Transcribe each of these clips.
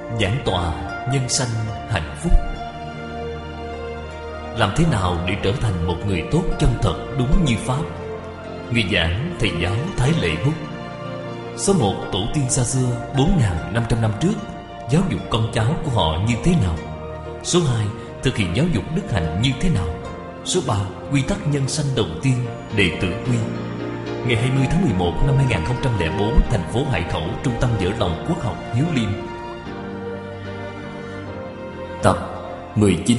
Giảng tọa nhân sanh hạnh phúc. Làm thế nào để trở thành một người tốt chân thật đúng như Pháp? Người giảng thầy giáo Thái Lệ Hút. Số 1, tổ tiên xa xưa 4.500 năm trước giáo dục con cháu của họ như thế nào? Số 2, thực hiện giáo dục đức hạnh như thế nào? Số 3, quy tắc nhân sanh đầu tiên, đệ tử quy. Ngày 20 tháng 11 năm 2004, thành phố Hải Khẩu, Trung tâm Vỡ Lòng Quốc học Hiếu Liêm. Tập 19.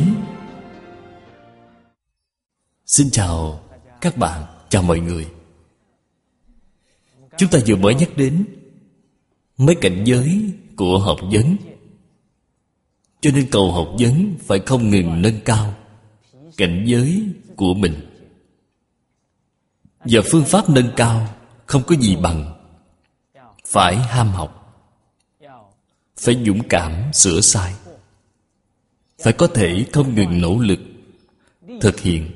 Xin chào các bạn, chào mọi người. Chúng ta vừa mới nhắc đến mấy cảnh giới của học vấn, cho nên cầu học vấn phải không ngừng nâng cao cảnh giới của mình. Và phương pháp nâng cao không có gì bằng phải ham học, phải dũng cảm sửa sai, phải có thể không ngừng nỗ lực thực hiện.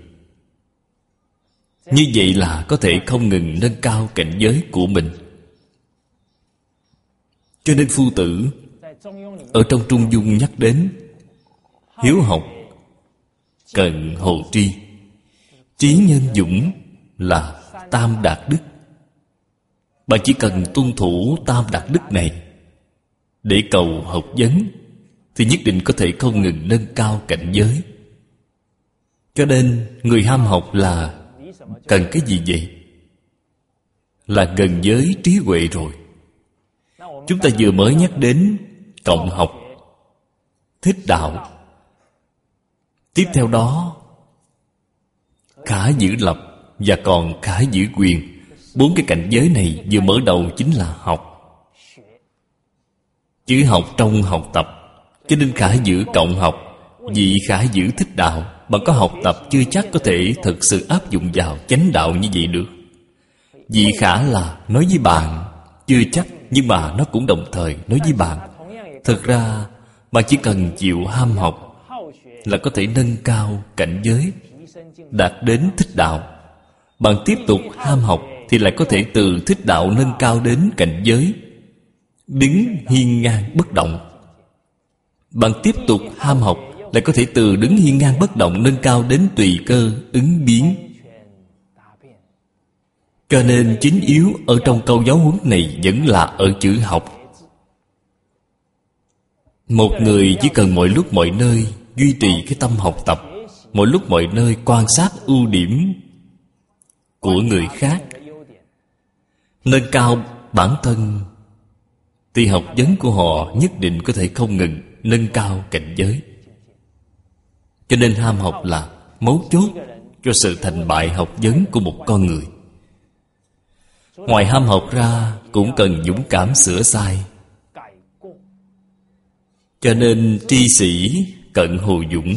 Như vậy là có thể không ngừng nâng cao cảnh giới của mình. Cho nên Phu Tử ở trong Trung Dung nhắc đến hiếu học cần hồ tri, trí nhân dũng là tam đạt đức. Bạn chỉ cần tuân thủ tam đạt đức này để cầu học vấn thì nhất định có thể không ngừng nâng cao cảnh giới. Cho nên người ham học là cần cái gì vậy? Là gần giới trí huệ rồi. Chúng ta vừa mới nhắc đến cộng học, thích đạo. Tiếp theo đó khả giữ lập và còn khả giữ quyền. 4 cái cảnh giới này vừa mở đầu chính là học. Chữ học trong học tập, cho nên khả giữ cộng học. Vì khả giữ thích đạo, bạn có học tập chưa chắc có thể thực sự áp dụng vào chánh đạo như vậy được. Vì khả là nói với bạn chưa chắc, nhưng mà nó cũng đồng thời nói với bạn. Thực ra bạn chỉ cần chịu ham học là có thể nâng cao cảnh giới, đạt đến thích đạo. Bạn tiếp tục ham học thì lại có thể từ thích đạo nâng cao đến cảnh giới đứng hiên ngang bất động. Bạn tiếp tục ham học lại có thể từ đứng hiên ngang bất động nâng cao đến tùy cơ ứng biến. Cho nên chính yếu ở trong câu giáo huấn này vẫn là ở chữ học. Một người chỉ cần mọi lúc mọi nơi duy trì cái tâm học tập, mọi lúc mọi nơi quan sát ưu điểm của người khác, nâng cao bản thân, thì học vấn của họ nhất định có thể không ngừng nâng cao cảnh giới. Cho nên ham học là mấu chốt cho sự thành bại học vấn của một con người. Ngoài ham học ra cũng cần dũng cảm sửa sai. Cho nên tri sĩ cận hồ dũng.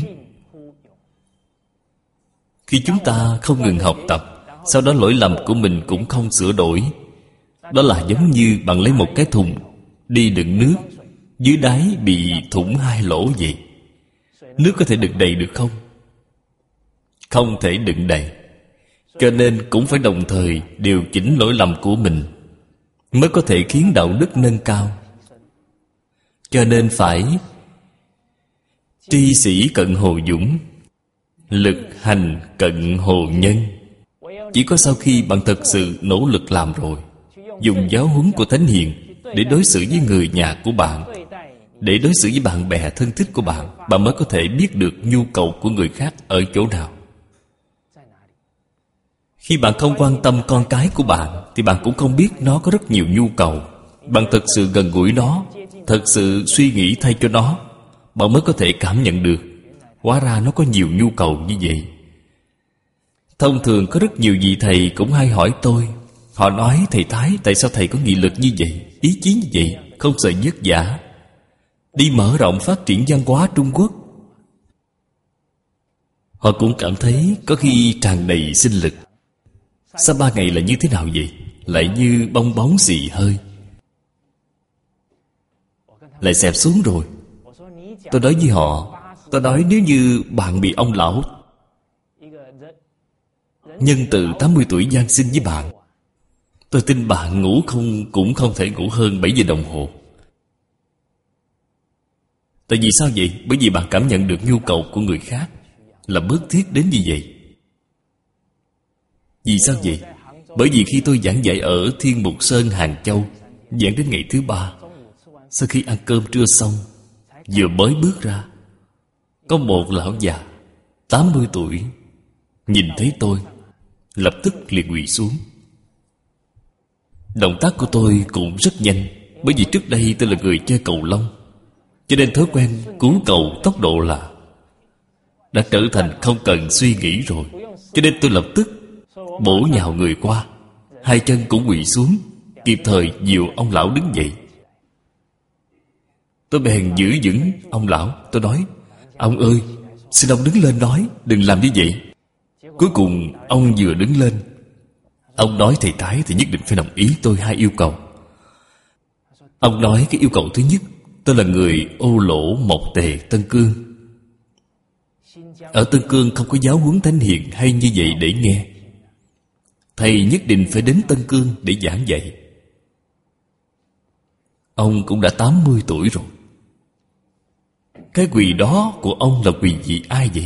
Khi chúng ta không ngừng học tập, sau đó lỗi lầm của mình cũng không sửa đổi, đó là giống như bạn lấy một cái thùng đi đựng nước, dưới đáy bị thủng 2 lỗ vậy. Nước có thể đựng đầy được không? Không thể đựng đầy. Cho nên cũng phải đồng thời điều chỉnh lỗi lầm của mình, mới có thể khiến đạo đức nâng cao. Cho nên phải tri sĩ cận hồ dũng, lực hành cận hồ nhân. Chỉ có sau khi bạn thật sự nỗ lực làm rồi, dùng giáo huấn của Thánh Hiền để đối xử với người nhà của bạn, để đối xử với bạn bè thân thích của bạn, bạn mới có thể biết được nhu cầu của người khác ở chỗ nào. Khi bạn không quan tâm con cái của bạn thì bạn cũng không biết nó có rất nhiều nhu cầu. Bạn thật sự gần gũi nó, thật sự suy nghĩ thay cho nó, bạn mới có thể cảm nhận được hóa ra nó có nhiều nhu cầu như vậy. Thông thường có rất nhiều vị thầy cũng hay hỏi tôi. Họ nói: thầy Thái, tại sao thầy có nghị lực như vậy, ý chí như vậy, không sợ vất vả, đi mở rộng phát triển văn hóa Trung Quốc? Họ cũng cảm thấy có khi tràn đầy sinh lực. Sau 3 ngày là như thế nào vậy? Lại như bong bóng xì hơi, lại xẹp xuống rồi. Tôi nói với họ, tôi nói nếu như bạn bị ông lão nhân từ 80 tuổi giáng sinh với bạn, tôi tin bạn ngủ cũng không thể ngủ hơn 7 giờ đồng hồ. Tại vì sao vậy? Bởi vì bạn cảm nhận được nhu cầu của người khác là bức thiết đến như vậy. Vì sao vậy? Bởi vì khi tôi giảng dạy ở Thiên Mục Sơn, Hàng Châu, giảng đến ngày thứ 3, sau khi ăn cơm trưa xong, vừa mới bước ra, có một lão già 80 tuổi nhìn thấy tôi, lập tức liền quỳ xuống. Động tác của tôi cũng rất nhanh, bởi vì trước đây tôi là người chơi cầu lông, cho nên thói quen cứu cầu tốc độ là đã trở thành không cần suy nghĩ rồi. Cho nên tôi lập tức bổ nhào người qua, hai chân cũng quỳ xuống, kịp thời dìu ông lão đứng dậy. Tôi bèn giữ vững ông lão. Tôi nói: ông ơi, xin ông đứng lên nói, đừng làm như vậy. Cuối cùng ông vừa đứng lên, ông nói thầy Thái thì nhất định phải đồng ý tôi hai yêu cầu. Ông nói cái yêu cầu thứ nhất: tôi là người Ô Lỗ, Mộc Tề, Tân Cương. Ở Tân Cương không có giáo huấn thánh hiền hay như vậy để nghe. Thầy nhất định phải đến Tân Cương để giảng dạy. Ông cũng đã 80 tuổi rồi. Cái quỳ đó của ông là quỳ vì ai vậy?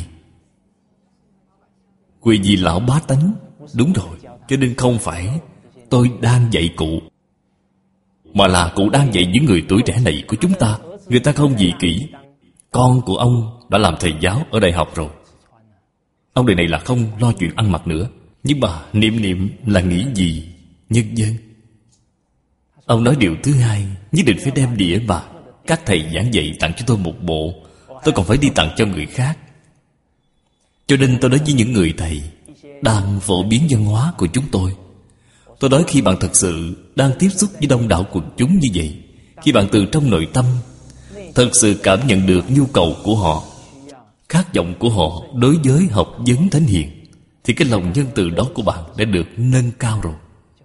Quỳ vì lão bá tánh. Đúng rồi. Cho nên không phải tôi đang dạy cụ, mà là cụ đang dạy những người tuổi trẻ này của chúng ta. Người ta không dị kỷ. Con của ông đã làm thầy giáo ở đại học rồi. Ông đời này là không lo chuyện ăn mặc nữa. Nhưng mà niệm là nghĩ gì nhân dân. Ông nói điều thứ hai: nhất định phải đem đĩa mà các thầy giảng dạy tặng cho tôi một bộ, tôi còn phải đi tặng cho người khác. Cho nên tôi nói với những người thầy đang phổ biến văn hóa của chúng tôi nói khi bạn thật sự đang tiếp xúc với đông đảo quần chúng như vậy, khi bạn từ trong nội tâm thật sự cảm nhận được nhu cầu của họ, khát vọng của họ đối với học vấn thánh hiền, thì cái lòng nhân từ đó của bạn đã được nâng cao rồi.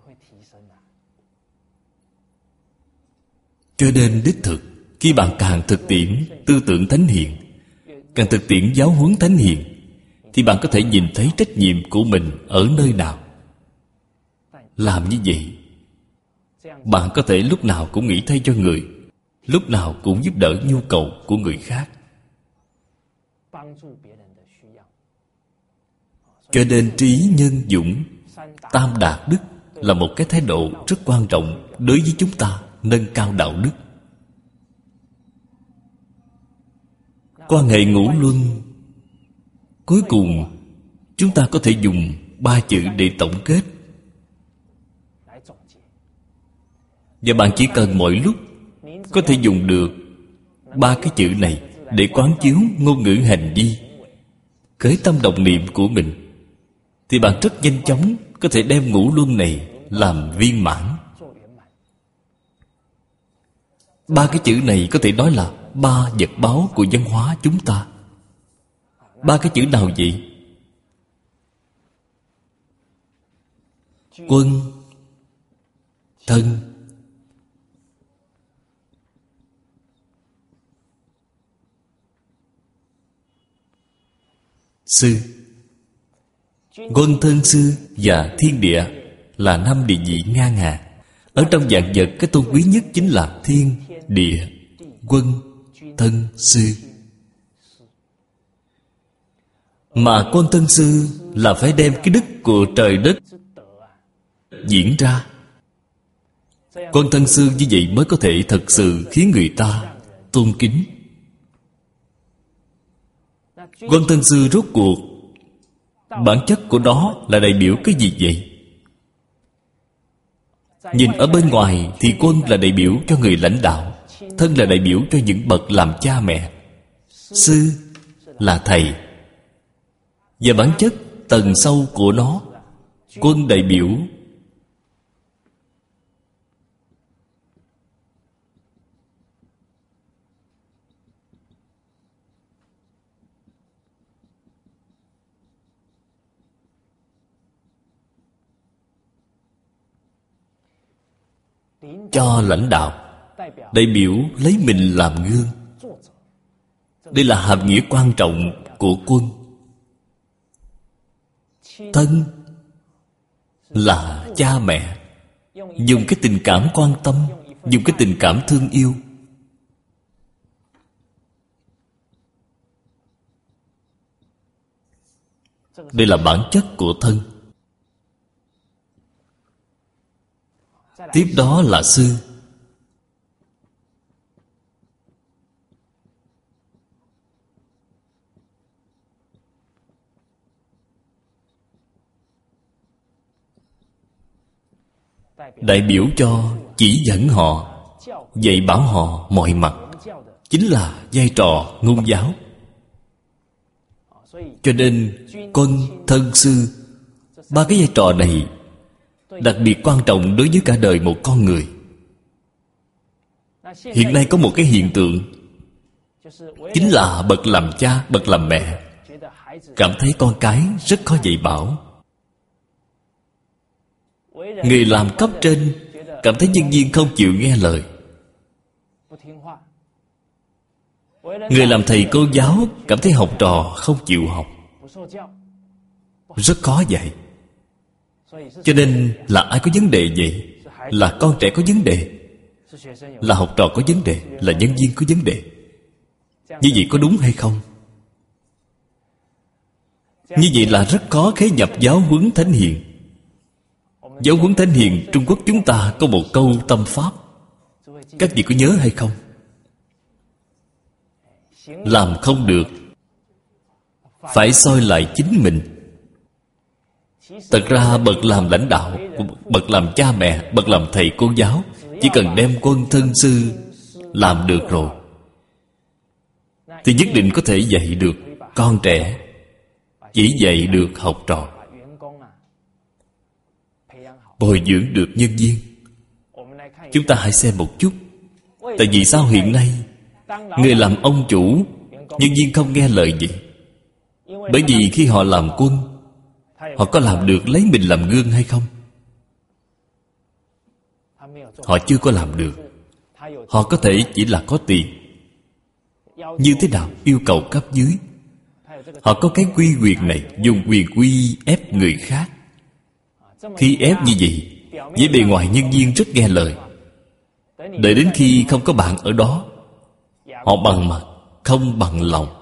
Cho nên đích thực, khi bạn càng thực tiễn tư tưởng thánh hiền, càng thực tiễn giáo huấn thánh hiền, thì bạn có thể nhìn thấy trách nhiệm của mình ở nơi nào. Làm như vậy, bạn có thể lúc nào cũng nghĩ thay cho người, lúc nào cũng giúp đỡ nhu cầu của người khác. Cho nên trí nhân dũng, tam đạt đức là một cái thái độ rất quan trọng đối với chúng ta nâng cao đạo đức. Quan hệ ngũ luân, cuối cùng chúng ta có thể dùng 3 chữ để tổng kết. Và bạn chỉ cần mỗi lúc có thể dùng được 3 cái chữ này để quán chiếu ngôn ngữ hành vi, khởi tâm động niệm của mình, thì bạn rất nhanh chóng có thể đem ngũ luân này làm viên mãn. 3 cái chữ này có thể nói là 3 vật báu của văn hóa chúng ta. 3 cái chữ nào vậy? Quân, thân, sư. Quân, thân, sư và thiên địa là 5 địa vị ngang hàng. Ở trong vạn vật, cái tôn quý nhất chính là thiên, địa, quân, thân, sư. Mà quân thân sư là phải đem cái đức của trời đất diễn ra. Quân thân sư như vậy mới có thể thật sự khiến người ta tôn kính. Quân thân sư rốt cuộc bản chất của nó là đại biểu cái gì vậy? Nhìn ở bên ngoài thì quân là đại biểu cho người lãnh đạo, thân là đại biểu cho những bậc làm cha mẹ, sư là thầy. Và bản chất tầng sâu của nó, quân đại biểu cho lãnh đạo, đại biểu lấy mình làm gương. Đây là hàm nghĩa quan trọng của quân. Thân là cha mẹ, dùng cái tình cảm quan tâm, dùng cái tình cảm thương yêu Đây là bản chất của thân. Tiếp đó là sư. Đại biểu cho chỉ dẫn họ, dạy bảo họ mọi mặt, chính là vai trò ngôn giáo. Cho nên quân, thân, sư, ba cái vai trò này đặc biệt quan trọng đối với cả đời một con người. Hiện nay có một cái hiện tượng, chính là bậc làm cha, bậc làm mẹ cảm thấy con cái rất khó dạy bảo. Người làm cấp trên cảm thấy nhân viên không chịu nghe lời. Người làm thầy cô giáo cảm thấy học trò không chịu học, rất khó dạy. Cho nên là ai có vấn đề vậy? Là con trẻ có vấn đề, là học trò có vấn đề, là nhân viên có vấn đề. Như vậy có đúng hay không? Như vậy là rất khó khế nhập giáo huấn thánh hiền. Giáo huấn thánh hiền Trung Quốc chúng ta có một câu tâm pháp, các vị có nhớ hay không? Làm không được phải soi lại chính mình. Thật ra bậc làm lãnh đạo, bậc làm cha mẹ, bậc làm thầy cô giáo chỉ cần đem quân thân sư làm được rồi thì nhất định có thể dạy được con trẻ, chỉ dạy được học trò, bồi dưỡng được nhân viên. Chúng ta hãy xem một chút. Tại vì sao hiện nay người làm ông chủ, nhân viên không nghe lời gì? Bởi vì khi họ làm quân, họ có làm được lấy mình làm gương hay không? Họ chưa có làm được. Họ có thể chỉ là có tiền. Như thế nào yêu cầu cấp dưới? Họ có cái quy quyền này, dùng quyền quy ép người khác. Khi ép như vậy, với bề ngoài nhân viên rất nghe lời. Đợi đến khi không có bạn ở đó, họ bằng mặt, không bằng lòng.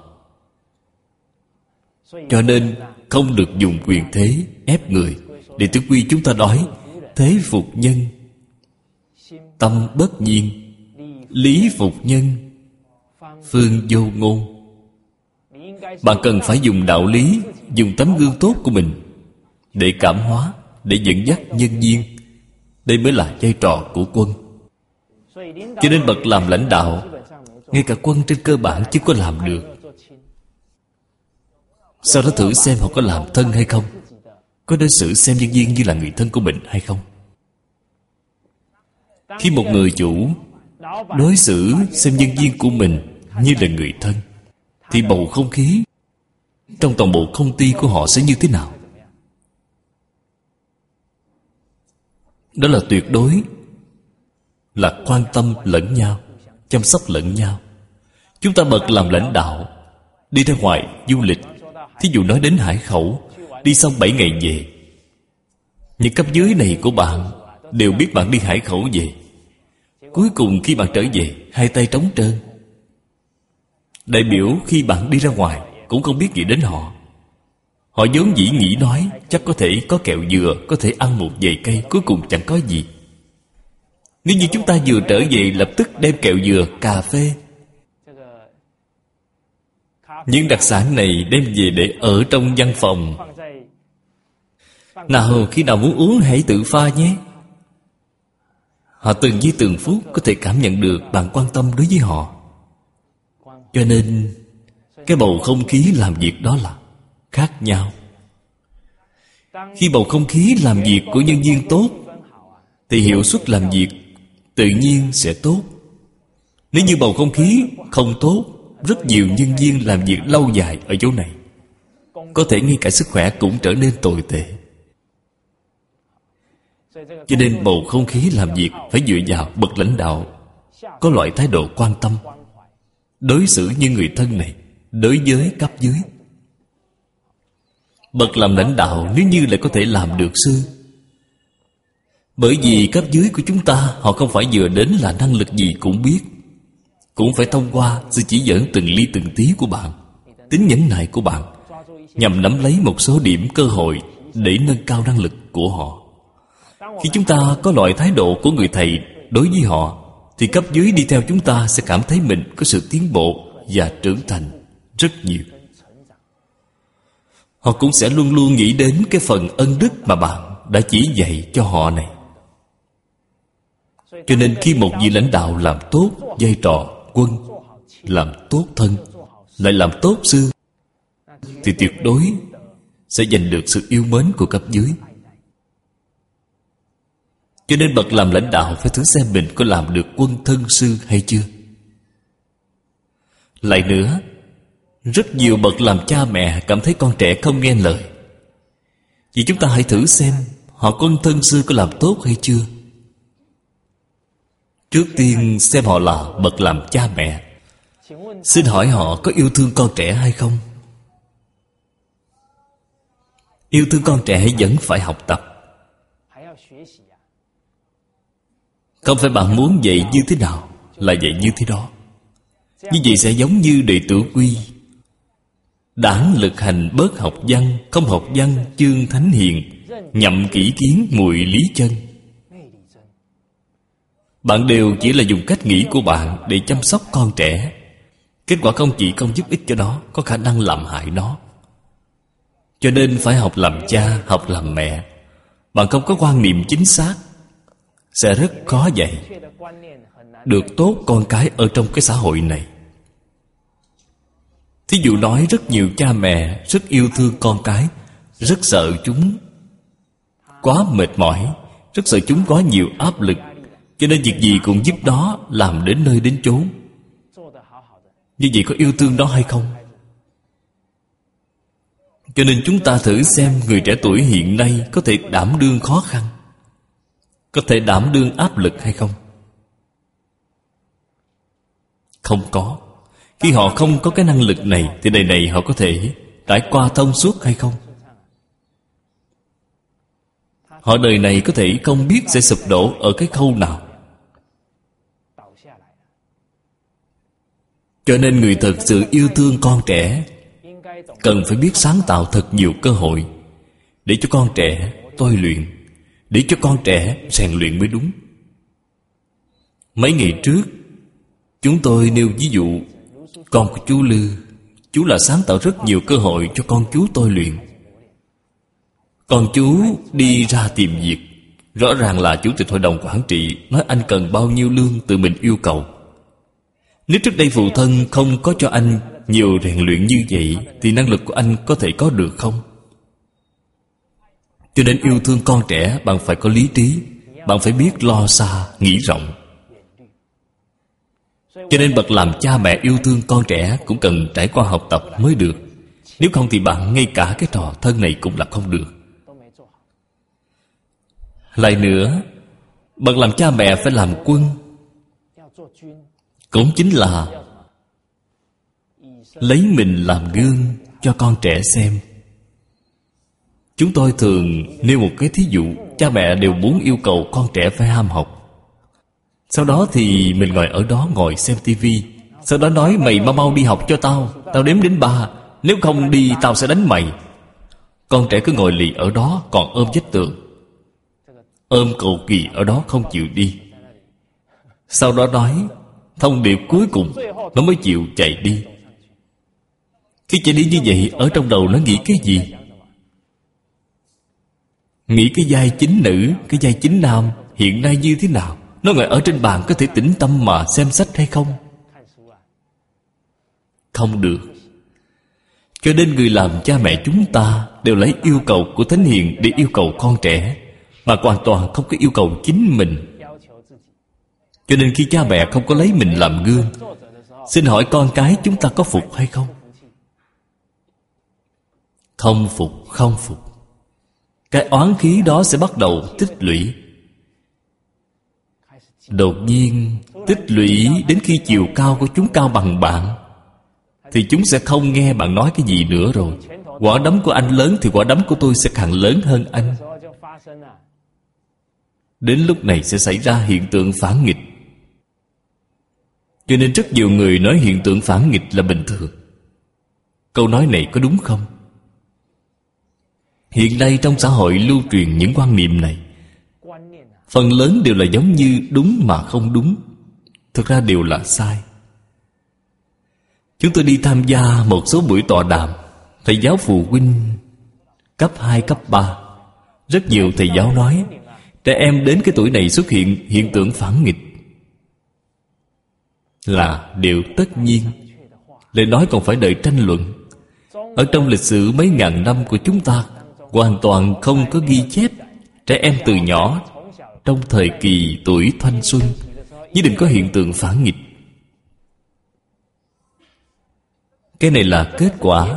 Cho nên không được dùng quyền thế ép người. Đệ tử Quy chúng ta nói: thế phục nhân, tâm bất nhiên, lý phục nhân, phương vô ngôn. Bạn cần phải dùng đạo lý, dùng tấm gương tốt của mình để cảm hóa, để dẫn dắt nhân viên. Đây mới là vai trò của quân. Cho nên bậc làm lãnh đạo, ngay cả quân trên cơ bản chưa có làm được. Sau đó thử xem họ có làm thân hay không, có đối xử xem nhân viên như là người thân của mình hay không. Khi một người chủ đối xử xem nhân viên của mình như là người thân, thì bầu không khí trong toàn bộ công ty của họ sẽ như thế nào? Đó là tuyệt đối là quan tâm lẫn nhau, chăm sóc lẫn nhau. Chúng ta bậc làm lãnh đạo, đi ra ngoài du lịch, thí dụ nói đến Hải Khẩu, đi xong 7 ngày về, những cấp dưới này của bạn đều biết bạn đi Hải Khẩu về. Cuối cùng khi bạn trở về, hai tay trống trơn. Đại biểu khi bạn đi ra ngoài cũng không biết nghĩ đến họ. Họ vốn dĩ nghĩ nói chắc có thể có kẹo dừa, có thể ăn một vài cây, cuối cùng chẳng có gì. Nếu như chúng ta vừa trở về lập tức đem kẹo dừa, cà phê, những đặc sản này đem về để ở trong văn phòng. Nào khi nào muốn uống hãy tự pha nhé. Họ từng giây từng phút có thể cảm nhận được bạn quan tâm đối với họ. Cho nên cái bầu không khí làm việc đó là khác nhau. Khi bầu không khí làm việc của nhân viên tốt thì hiệu suất làm việc tự nhiên sẽ tốt. Nếu như bầu không khí không tốt, rất nhiều nhân viên làm việc lâu dài ở chỗ này, có thể ngay cả sức khỏe cũng trở nên tồi tệ. Cho nên bầu không khí làm việc phải dựa vào bậc lãnh đạo có loại thái độ quan tâm, đối xử như người thân này đối với cấp dưới. Bậc làm lãnh đạo nếu như lại có thể làm được sư, bởi vì cấp dưới của chúng ta họ không phải vừa đến là năng lực gì cũng biết, cũng phải thông qua sự chỉ dẫn từng ly từng tí của bạn, tính nhẫn nại của bạn, nhằm nắm lấy một số điểm cơ hội để nâng cao năng lực của họ. Khi chúng ta có loại thái độ của người thầy đối với họ, thì cấp dưới đi theo chúng ta sẽ cảm thấy mình có sự tiến bộ và trưởng thành rất nhiều. Họ cũng sẽ luôn luôn nghĩ đến cái phần ân đức mà bạn đã chỉ dạy cho họ này. Cho nên khi một vị lãnh đạo làm tốt vai trò quân, làm tốt thân, lại làm tốt sư, thì tuyệt đối sẽ giành được sự yêu mến của cấp dưới. Cho nên bậc làm lãnh đạo phải thử xem mình có làm được quân thân sư hay chưa. Lại nữa, rất nhiều bậc làm cha mẹ cảm thấy con trẻ không nghe lời. Vì chúng ta hãy thử xem họ quân thân sư có làm tốt hay chưa. Trước tiên xem họ là bậc làm cha mẹ. Xin hỏi họ có yêu thương con trẻ hay không? Yêu thương con trẻ vẫn phải học tập. Không phải bạn muốn dạy như thế nào là dạy như thế đó. Như vậy sẽ giống như đệ tử quy: đảng lực hành bớt học văn, không học văn chương thánh hiền, nhậm kỹ kiến mùi lý chân. Bạn đều chỉ là dùng cách nghĩ của bạn để chăm sóc con trẻ. Kết quả không chỉ không giúp ích cho nó, có khả năng làm hại nó. Cho nên phải học làm cha, học làm mẹ. Bạn không có quan niệm chính xác, sẽ rất khó dạy được tốt con cái ở trong cái xã hội này. Thí dụ nói rất nhiều cha mẹ rất yêu thương con cái, rất sợ chúng quá mệt mỏi, rất sợ chúng có nhiều áp lực, cho nên việc gì cũng giúp nó làm đến nơi đến chốn. Như vậy có yêu thương nó hay không? Cho nên chúng ta thử xem người trẻ tuổi hiện nay có thể đảm đương khó khăn, có thể đảm đương áp lực hay không? Không có. Khi họ không có cái năng lực này, thì đời này họ có thể trải qua thông suốt hay không? Họ đời này có thể không biết sẽ sụp đổ ở cái khâu nào. Cho nên người thật sự yêu thương con trẻ cần phải biết sáng tạo thật nhiều cơ hội để cho con trẻ tôi luyện, để cho con trẻ rèn luyện mới đúng. Mấy ngày trước chúng tôi nêu ví dụ con của chú Lư. Chú là sáng tạo rất nhiều cơ hội cho con chú tôi luyện. Con chú đi ra tìm việc, rõ ràng là chủ tịch hội đồng quản trị nói anh cần bao nhiêu lương tự mình yêu cầu. Nếu trước đây phụ thân không có cho anh nhiều rèn luyện như vậy, thì năng lực của anh có thể có được không? Cho nên yêu thương con trẻ, bạn phải có lý trí, bạn phải biết lo xa, nghĩ rộng. Cho nên bậc làm cha mẹ yêu thương con trẻ cũng cần trải qua học tập mới được. Nếu không thì bạn ngay cả cái trò thân này cũng làm không được. Lại nữa, bậc làm cha mẹ phải làm quân, cũng chính là lấy mình làm gương cho con trẻ xem. Chúng tôi thường nêu một cái thí dụ, cha mẹ đều muốn yêu cầu con trẻ phải ham học. Sau đó thì mình ngồi ở đó ngồi xem tivi, sau đó nói mày mau mau đi học cho tao, tao đếm đến 3, nếu không đi tao sẽ đánh mày. Con trẻ cứ ngồi lì ở đó, còn ôm vách tường, ôm cầu kỳ ở đó không chịu đi. Sau đó nói thông điệp cuối cùng, nó mới chịu chạy đi. Khi chạy đi như vậy, ở trong đầu nó nghĩ cái gì? Nghĩ cái vai chính nữ, cái vai chính nam hiện nay như thế nào? Nó ngồi ở trên bàn có thể tĩnh tâm mà xem sách hay không? Không được. Cho nên người làm cha mẹ chúng ta đều lấy yêu cầu của thánh hiền để yêu cầu con trẻ, mà hoàn toàn không có yêu cầu chính mình. Cho nên khi cha mẹ không có lấy mình làm gương, xin hỏi con cái chúng ta có phục hay không? Không phục, không phục. Cái oán khí đó sẽ bắt đầu tích lũy. Đột nhiên tích lũy đến khi chiều cao của chúng cao bằng bạn, thì chúng sẽ không nghe bạn nói cái gì nữa rồi. Quả đấm của anh lớn thì quả đấm của tôi sẽ càng lớn hơn anh. Đến lúc này sẽ xảy ra hiện tượng phản nghịch. Cho nên rất nhiều người nói hiện tượng phản nghịch là bình thường. Câu nói này có đúng không? Hiện nay trong xã hội lưu truyền những quan niệm này, phần lớn đều là giống như đúng mà không đúng. Thực ra đều là sai. Chúng tôi đi tham gia một số buổi tọa đàm, thầy giáo phụ huynh cấp 2, cấp 3. Rất nhiều thầy giáo nói trẻ em đến cái tuổi này xuất hiện hiện tượng phản nghịch là điều tất nhiên. Lời nói còn phải đợi tranh luận. Ở trong lịch sử mấy ngàn năm của chúng ta, hoàn toàn không có ghi chép trẻ em từ nhỏ trong thời kỳ tuổi thanh xuân nhất định có hiện tượng phản nghịch. Cái này là kết quả.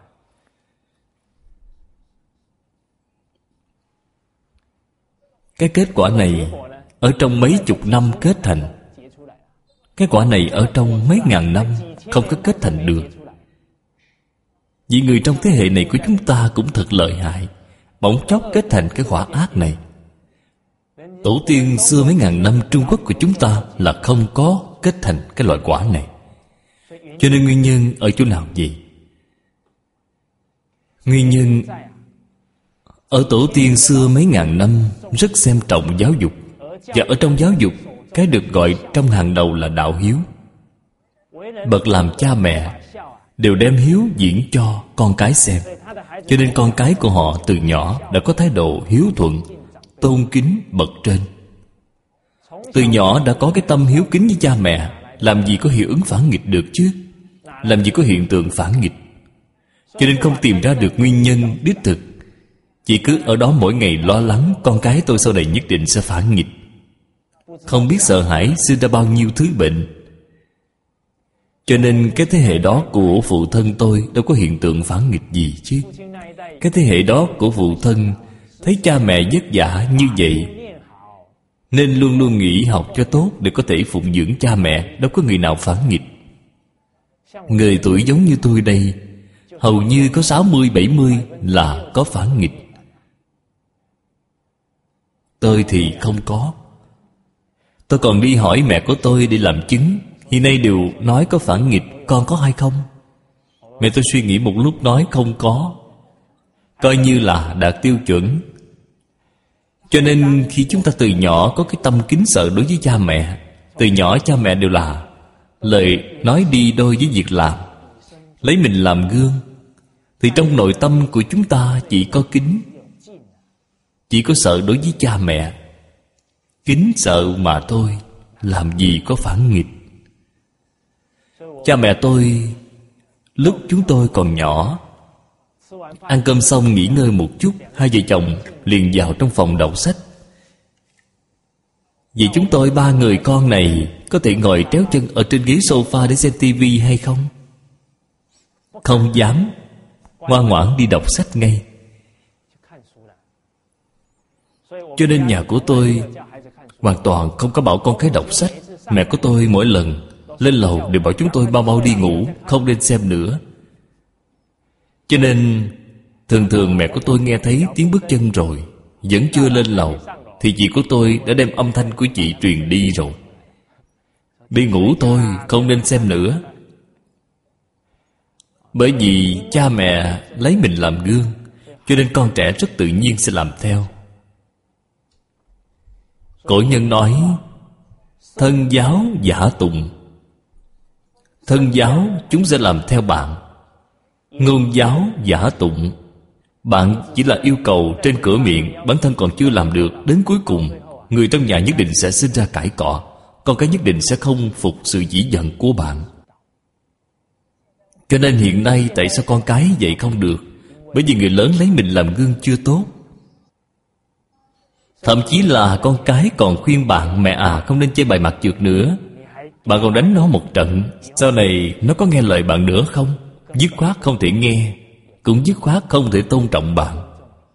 Cái kết quả này ở trong mấy chục năm kết thành. Cái quả này ở trong mấy ngàn năm không có kết thành được. Vì người trong thế hệ này của chúng ta cũng thật lợi hại, bỗng chốc kết thành cái quả ác này. Tổ tiên xưa mấy ngàn năm Trung Quốc của chúng ta là không có kết thành cái loại quả này. Cho nên nguyên nhân ở chỗ nào vậy? Nguyên nhân ở tổ tiên xưa mấy ngàn năm rất xem trọng giáo dục. Và ở trong giáo dục, cái được gọi trong hàng đầu là đạo hiếu. Bậc làm cha mẹ đều đem hiếu diễn cho con cái xem. Cho nên con cái của họ từ nhỏ đã có thái độ hiếu thuận, tôn kính bậc trên. Từ nhỏ đã có cái tâm hiếu kính với cha mẹ, làm gì có hiệu ứng phản nghịch được chứ? Làm gì có hiện tượng phản nghịch? Cho nên không tìm ra được nguyên nhân đích thực, chỉ cứ ở đó mỗi ngày lo lắng con cái tôi sau này nhất định sẽ phản nghịch. Không biết sợ hãi sinh ra bao nhiêu thứ bệnh. Cho nên cái thế hệ đó của phụ thân tôi đâu có hiện tượng phản nghịch gì chứ. Cái thế hệ đó của phụ thân thấy cha mẹ vất vả như vậy, nên luôn luôn nghĩ học cho tốt để có thể phụng dưỡng cha mẹ. Đâu có người nào phản nghịch. Người tuổi giống như tôi đây, hầu như có 60-70 là có phản nghịch. Tôi thì không có. Tôi còn đi hỏi mẹ của tôi để làm chứng. Hiện nay đều nói có phản nghịch, con có hay không? Mẹ tôi suy nghĩ một lúc nói không có, coi như là đạt tiêu chuẩn. Cho nên khi chúng ta từ nhỏ có cái tâm kính sợ đối với cha mẹ, từ nhỏ cha mẹ đều là lời nói đi đôi với việc làm, lấy mình làm gương, thì trong nội tâm của chúng ta chỉ có kính, chỉ có sợ đối với cha mẹ. Kính sợ mà thôi, làm gì có phản nghịch. Cha mẹ tôi lúc chúng tôi còn nhỏ, ăn cơm xong nghỉ ngơi một chút, hai vợ chồng liền vào trong phòng đọc sách. Vì chúng tôi 3 người con này có thể ngồi tréo chân ở trên ghế sofa để xem tivi hay không? Không dám, ngoan ngoãn đi đọc sách ngay. Cho nên nhà của tôi hoàn toàn không có bảo con cái đọc sách. Mẹ của tôi mỗi lần lên lầu đều bảo chúng tôi mau mau đi ngủ, không nên xem nữa. Cho nên thường thường mẹ của tôi nghe thấy tiếng bước chân rồi, vẫn chưa lên lầu, thì chị của tôi đã đem âm thanh của chị truyền đi rồi. Đi ngủ thôi, không nên xem nữa. Bởi vì cha mẹ lấy mình làm gương, cho nên con trẻ rất tự nhiên sẽ làm theo. Cổ nhân nói thân giáo giả tùng. Thân giáo chúng sẽ làm theo bạn. Ngôn giáo giả tụng. Bạn chỉ là yêu cầu trên cửa miệng, bản thân còn chưa làm được. Đến cuối cùng, người trong nhà nhất định sẽ sinh ra cãi cọ. Con cái nhất định sẽ không phục sự chỉ dẫn của bạn. Cho nên hiện nay tại sao con cái vậy không được? Bởi vì người lớn lấy mình làm gương chưa tốt. Thậm chí là con cái còn khuyên bạn: mẹ à, không nên chơi bài mặt trượt nữa. Bạn còn đánh nó một trận, sau này nó có nghe lời bạn nữa không? Dứt khoát không thể nghe, cũng dứt khoát không thể tôn trọng bạn.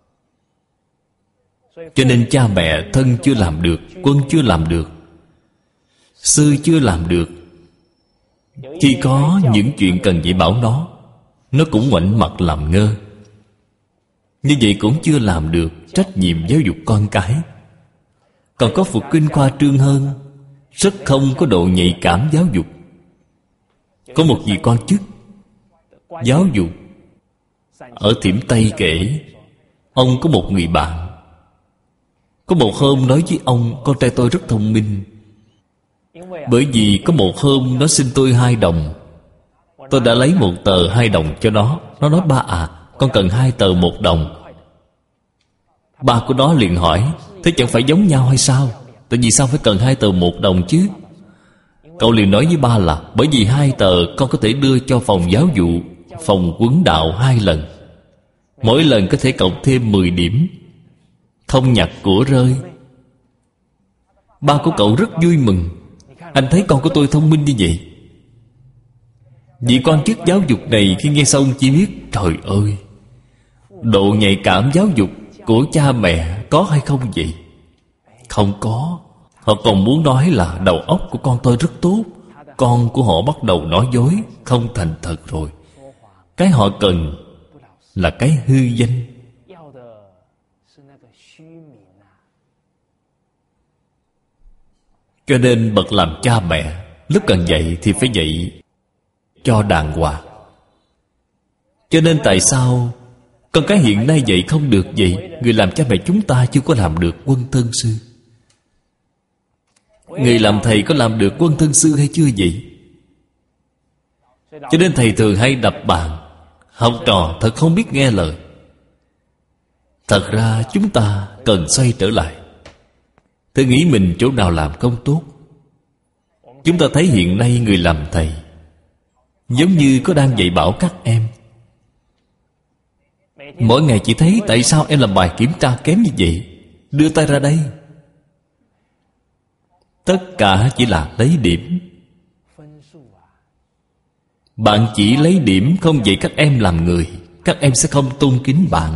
Cho nên cha mẹ thân chưa làm được, quân chưa làm được, sư chưa làm được. Khi có những chuyện cần dạy bảo nó cũng ngoảnh mặt làm ngơ. Như vậy cũng chưa làm được trách nhiệm giáo dục con cái. Còn có phụ huynh khoa trương hơn, rất không có độ nhạy cảm giáo dục. Có một vị quan chức giáo dục ở Thiểm Tây kể, Ông có một người bạn. Có một hôm nói với ông, con trai tôi rất thông minh. Bởi vì có một hôm nó xin tôi 2 đồng. Tôi đã lấy 1 tờ 2 đồng cho nó. Nó nói: ba à, con cần 2 tờ 1 đồng. Ba của nó liền hỏi: thế chẳng phải giống nhau hay sao? Tại vì sao phải cần 2 tờ 1 đồng chứ? Cậu liền nói với ba là: bởi vì 2 tờ con có thể đưa cho phòng giáo vụ, phòng huấn đạo 2 lần. Mỗi lần có thể cộng thêm 10 điểm, không nhặt của rơi. Ba của cậu rất vui mừng. Anh thấy con của tôi thông minh như vậy. Vị quan chức giáo dục này khi nghe xong chỉ biết: trời ơi, độ nhạy cảm giáo dục của cha mẹ có hay không vậy? Không có. Họ còn muốn nói là đầu óc của con tôi rất tốt. Con của họ bắt đầu nói dối, không thành thật rồi. Cái họ cần là cái hư danh. Cho nên bậc làm cha mẹ, lúc cần dạy thì phải dạy cho đàng hoàng. Cho nên tại sao con cái hiện nay dạy không được vậy? Người làm cha mẹ chúng ta chưa có làm được quân thân sư. Người làm thầy có làm được quân thân sư hay chưa vậy? Cho nên thầy thường hay đập bàn. Học trò thật không biết nghe lời. Thật ra chúng ta cần xoay trở lại, thử nghĩ mình chỗ nào làm không tốt. Chúng ta thấy hiện nay người làm thầy giống như có đang dạy bảo các em. Mỗi ngày chỉ thấy: tại sao em làm bài kiểm tra kém như vậy? Đưa tay ra đây. Tất cả chỉ là lấy điểm. Bạn chỉ lấy điểm, không dạy các em làm người. Các em sẽ không tôn kính bạn.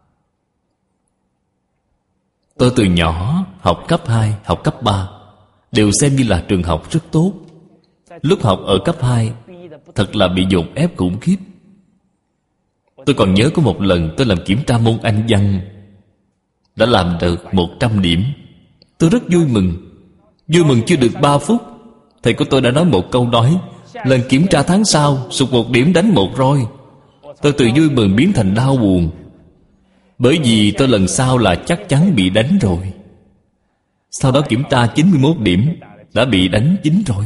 Tôi từ nhỏ học cấp 2, học cấp 3 đều xem như là trường học rất tốt. Lúc học ở cấp 2 thật là bị dồn ép khủng khiếp. Tôi còn nhớ có một lần tôi làm kiểm tra môn Anh văn, đã làm được 100 điểm. Tôi rất vui mừng. Vui mừng chưa được 3 phút, thầy của tôi đã nói một câu nói: lần kiểm tra tháng sau sụt 1 điểm đánh 1 roi. Tôi từ vui mừng biến thành đau buồn. Bởi vì tôi lần sau là chắc chắn bị đánh rồi. Sau đó kiểm tra 91 điểm, đã bị đánh 9 rồi.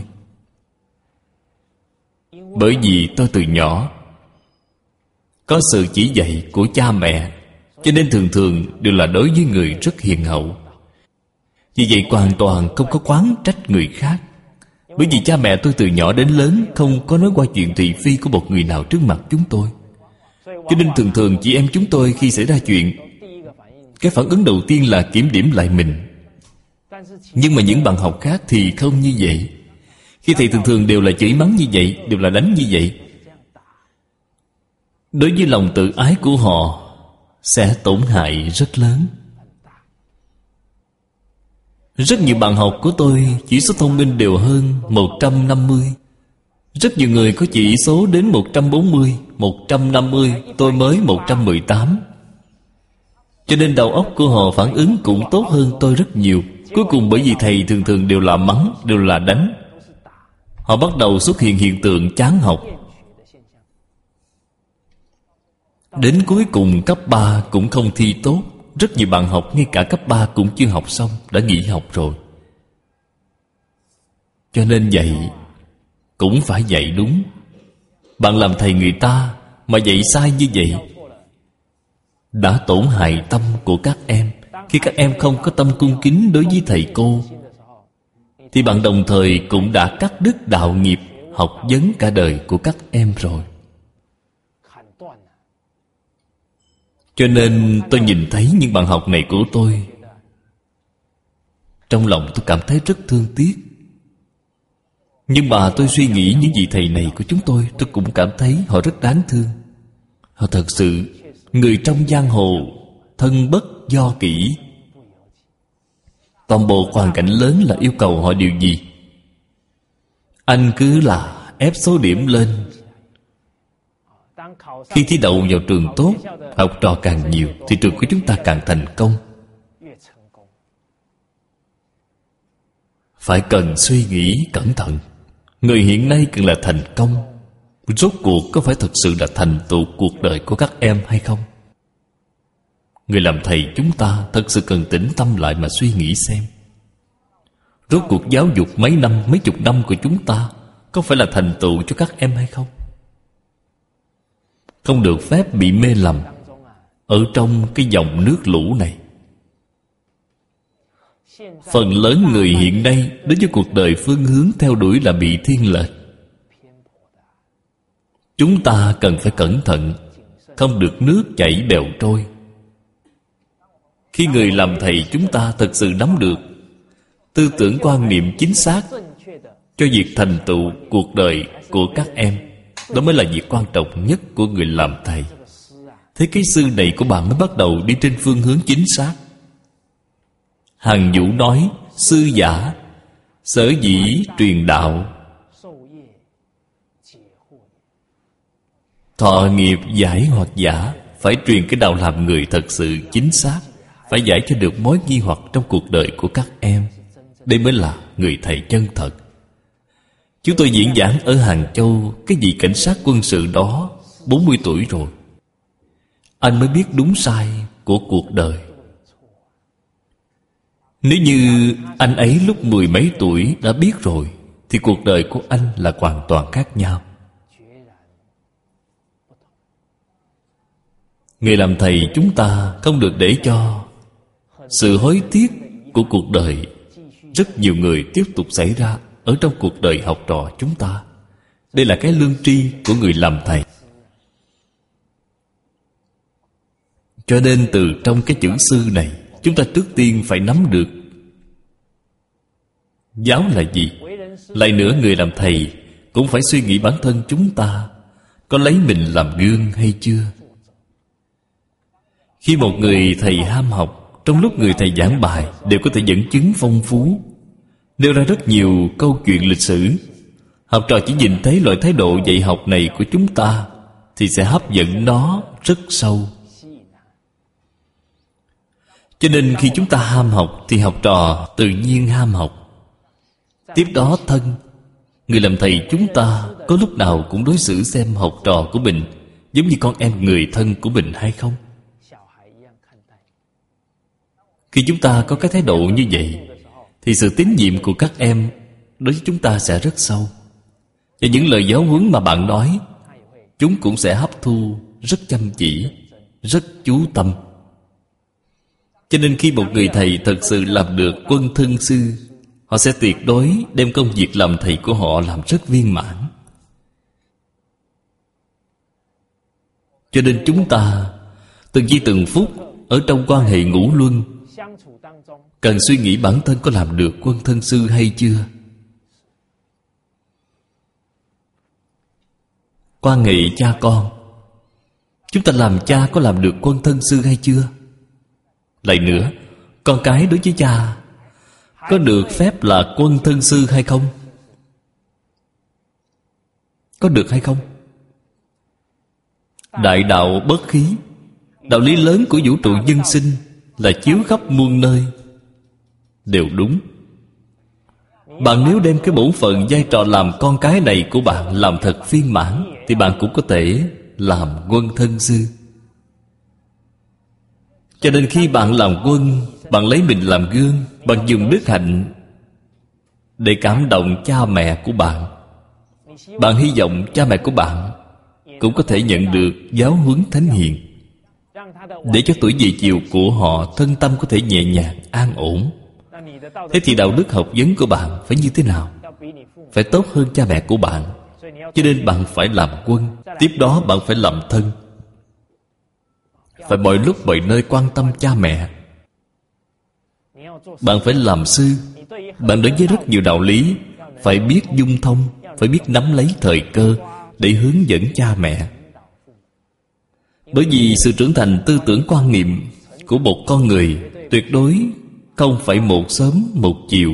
Bởi vì tôi từ nhỏ có sự chỉ dạy của cha mẹ, cho nên thường thường đều là đối với người rất hiền hậu. Vì vậy hoàn toàn không có oán trách người khác. Bởi vì cha mẹ tôi từ nhỏ đến lớn không có nói qua chuyện thị phi của một người nào trước mặt chúng tôi. Cho nên thường thường chị em chúng tôi khi xảy ra chuyện, cái phản ứng đầu tiên là kiểm điểm lại mình. Nhưng mà những bạn học khác thì không như vậy. Khi thầy thường thường đều là chửi mắng như vậy, đều là đánh như vậy. Đối với lòng tự ái của họ sẽ tổn hại rất lớn. Rất nhiều bạn học của tôi chỉ số thông minh đều hơn 150. Rất nhiều người có chỉ số đến 140, 150, tôi mới 118. Cho nên đầu óc của họ phản ứng cũng tốt hơn tôi rất nhiều. Cuối cùng bởi vì thầy thường thường đều là mắng, đều là đánh, họ bắt đầu xuất hiện hiện tượng chán học. Đến cuối cùng cấp 3 cũng không thi tốt. Rất nhiều bạn học ngay cả cấp 3 cũng chưa học xong, đã nghỉ học rồi. Cho nên dạy cũng phải dạy đúng. Bạn làm thầy người ta mà dạy sai như vậy, đã tổn hại tâm của các em. Khi các em không có tâm cung kính đối với thầy cô, thì bạn đồng thời cũng đã cắt đứt đạo nghiệp học vấn cả đời của các em rồi. Cho nên tôi nhìn thấy những bạn học này của tôi, trong lòng tôi cảm thấy rất thương tiếc. Nhưng mà tôi suy nghĩ những vị thầy này của chúng tôi cũng cảm thấy họ rất đáng thương. Họ thật sự người trong giang hồ, thân bất do kỷ. Toàn bộ hoàn cảnh lớn là yêu cầu họ điều gì? Anh cứ là ép số điểm lên. Khi thi đậu vào trường tốt, học trò càng nhiều, thì trường của chúng ta càng thành công. Phải cần suy nghĩ cẩn thận. Người hiện nay cần là thành công. Rốt cuộc có phải thực sự là thành tựu cuộc đời của các em hay không? Người làm thầy chúng ta thật sự cần tĩnh tâm lại mà suy nghĩ xem, rốt cuộc giáo dục mấy năm, mấy chục năm của chúng ta có phải là thành tựu cho các em hay không? Không được phép bị mê lầm ở trong cái dòng nước lũ này. Phần lớn người hiện nay đến với cuộc đời phương hướng theo đuổi là bị thiên lệch. Chúng ta cần phải cẩn thận, không được nước chảy bèo trôi. Khi người làm thầy chúng ta thật sự nắm được tư tưởng quan niệm chính xác cho việc thành tựu cuộc đời của các em, đó mới là việc quan trọng nhất của người làm thầy. Thế cái sư này của bạn mới bắt đầu đi trên phương hướng chính xác. Hằng Vũ nói, sư giả sở dĩ truyền đạo, thọ nghiệp giải hoặc giả. Phải truyền cái đạo làm người thật sự chính xác, phải giải cho được mối nghi hoặc trong cuộc đời của các em. Đây mới là người thầy chân thật. Chúng tôi diễn giảng ở Hàng Châu, cái vị cảnh sát quân sự đó 40 tuổi rồi, anh mới biết đúng sai của cuộc đời. Nếu như anh ấy lúc 10 mấy tuổi đã biết rồi, thì cuộc đời của anh là hoàn toàn khác nhau. Người làm thầy chúng ta không được để cho sự hối tiếc của cuộc đời rất nhiều người tiếp tục xảy ra ở trong cuộc đời học trò chúng ta. Đây là cái lương tri của người làm thầy. Cho nên từ trong cái chữ sư này, chúng ta trước tiên phải nắm được giáo là gì. Lại nữa, người làm thầy cũng phải suy nghĩ bản thân chúng ta có lấy mình làm gương hay chưa. Khi một người thầy ham học, trong lúc người thầy giảng bài đều có thể dẫn chứng phong phú, nêu ra rất nhiều câu chuyện lịch sử, học trò chỉ nhìn thấy loại thái độ dạy học này của chúng ta thì sẽ hấp dẫn nó rất sâu. Cho nên khi chúng ta ham học thì học trò tự nhiên ham học. Tiếp đó thân, người làm thầy chúng ta có lúc nào cũng đối xử xem học trò của mình giống như con em người thân của mình hay không? Khi chúng ta có cái thái độ như vậy thì sự tín nhiệm của các em đối với chúng ta sẽ rất sâu. Và những lời giáo huấn mà bạn nói, chúng cũng sẽ hấp thu rất chăm chỉ, rất chú tâm. Cho nên khi một người thầy thật sự làm được quân thân sư, họ sẽ tuyệt đối đem công việc làm thầy của họ làm rất viên mãn. Cho nên chúng ta từng giây từng phút ở trong quan hệ ngũ luân cần suy nghĩ bản thân có làm được quân thân sư hay chưa. Quan hệ cha con, chúng ta làm cha có làm được quân thân sư hay chưa? Lại nữa, con cái đối với cha có được phép là quân thân sư hay không? Có được hay không? Đại đạo bất khí, đạo lý lớn của vũ trụ nhân sinh là chiếu khắp muôn nơi, đều đúng. Bạn nếu đem cái bổn phận vai trò làm con cái này của bạn làm thật viên mãn, thì bạn cũng có thể làm quân thân sư. Cho nên khi bạn làm quân, bạn lấy mình làm gương, bạn dùng đức hạnh để cảm động cha mẹ của bạn. Bạn hy vọng cha mẹ của bạn cũng có thể nhận được giáo huấn thánh hiền, để cho tuổi về chiều của họ thân tâm có thể nhẹ nhàng, an ổn. Thế thì đạo đức học vấn của bạn phải như thế nào? Phải tốt hơn cha mẹ của bạn. Cho nên bạn phải làm quân. Tiếp đó bạn phải làm thân, phải mọi lúc mọi nơi quan tâm cha mẹ. Bạn phải làm sư. Bạn đối với rất nhiều đạo lý phải biết dung thông, phải biết nắm lấy thời cơ để hướng dẫn cha mẹ. Bởi vì sự trưởng thành tư tưởng quan niệm của một con người tuyệt đối không phải một sớm một chiều.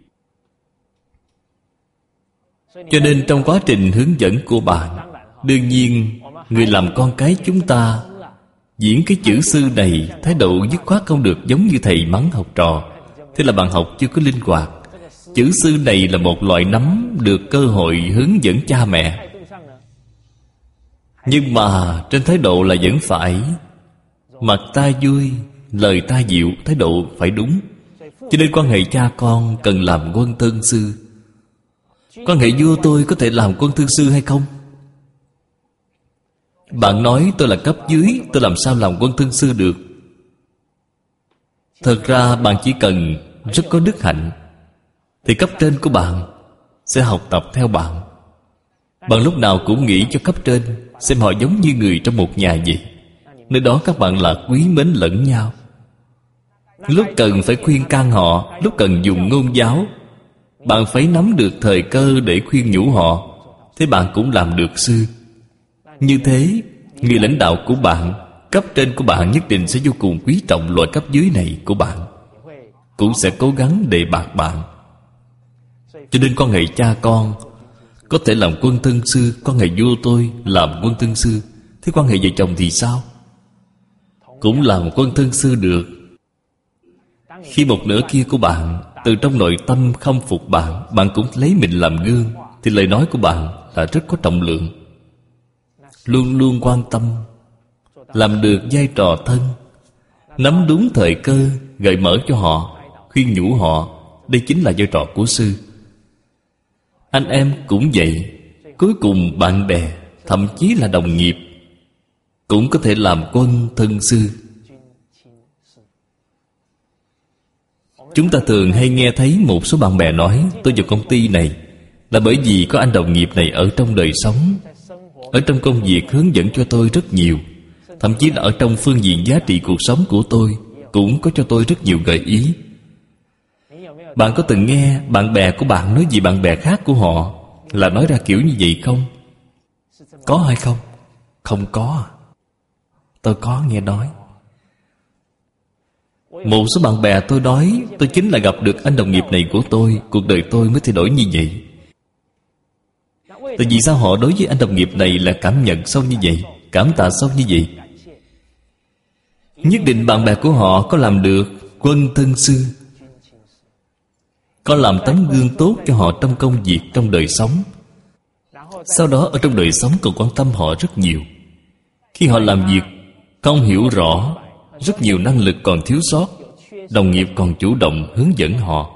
Cho nên trong quá trình hướng dẫn của bạn, đương nhiên người làm con cái chúng ta diễn cái chữ sư này, thái độ dứt khoát không được giống như thầy mắng học trò. Thế là bạn học chưa có linh hoạt. Chữ sư này là một loại nắm được cơ hội hướng dẫn cha mẹ, nhưng mà trên thái độ là vẫn phải mặt ta vui, lời ta dịu, thái độ phải đúng. Cho nên quan hệ cha con cần làm quân thân sư. Quan hệ vua tôi có thể làm quân thân sư hay không? Bạn nói tôi là cấp dưới, tôi làm sao làm quân thân sư được? Thật ra bạn chỉ cần rất có đức hạnh, thì cấp trên của bạn sẽ học tập theo bạn. Bạn lúc nào cũng nghĩ cho cấp trên, xem họ giống như người trong một nhà vậy. Nơi đó các bạn là quý mến lẫn nhau. Lúc cần phải khuyên can họ, lúc cần dùng ngôn giáo, bạn phải nắm được thời cơ để khuyên nhủ họ. Thế bạn cũng làm được sư. Như thế, người lãnh đạo của bạn, cấp trên của bạn nhất định sẽ vô cùng quý trọng loại cấp dưới này của bạn, cũng sẽ cố gắng đề bạt bạn. Cho nên quan hệ cha con có thể làm quân thân sư, quan hệ vua tôi làm quân thân sư. Thế quan hệ vợ chồng thì sao? Cũng làm quân thân sư được. Khi một nửa kia của bạn từ trong nội tâm khâm phục bạn, bạn cũng lấy mình làm gương, thì lời nói của bạn là rất có trọng lượng. Luôn luôn quan tâm, làm được vai trò thân, nắm đúng thời cơ, gợi mở cho họ, khuyên nhủ họ. Đây chính là vai trò của sư. Anh em cũng vậy. Cuối cùng bạn bè, thậm chí là đồng nghiệp, cũng có thể làm quân thân sư. Chúng ta thường hay nghe thấy một số bạn bè nói: tôi vào công ty này là bởi vì có anh đồng nghiệp này ở trong đời sống, ở trong công việc hướng dẫn cho tôi rất nhiều. Thậm chí là ở trong phương diện giá trị cuộc sống của tôi cũng có cho tôi rất nhiều gợi ý. Bạn có từng nghe bạn bè của bạn nói gì bạn bè khác của họ, là nói ra kiểu như vậy không? Có hay không? Không có. Tôi có nghe nói. Một số bạn bè tôi nói: tôi chính là gặp được anh đồng nghiệp này của tôi, cuộc đời tôi mới thay đổi như vậy. Tại vì sao họ đối với anh đồng nghiệp này là cảm nhận sâu như vậy, cảm tạ sâu như vậy? Nhất định bạn bè của họ có làm được quân thân sư, có làm tấm gương tốt cho họ trong công việc, trong đời sống. Sau đó ở trong đời sống còn quan tâm họ rất nhiều. Khi họ làm việc không hiểu rõ, rất nhiều năng lực còn thiếu sót, đồng nghiệp còn chủ động hướng dẫn họ.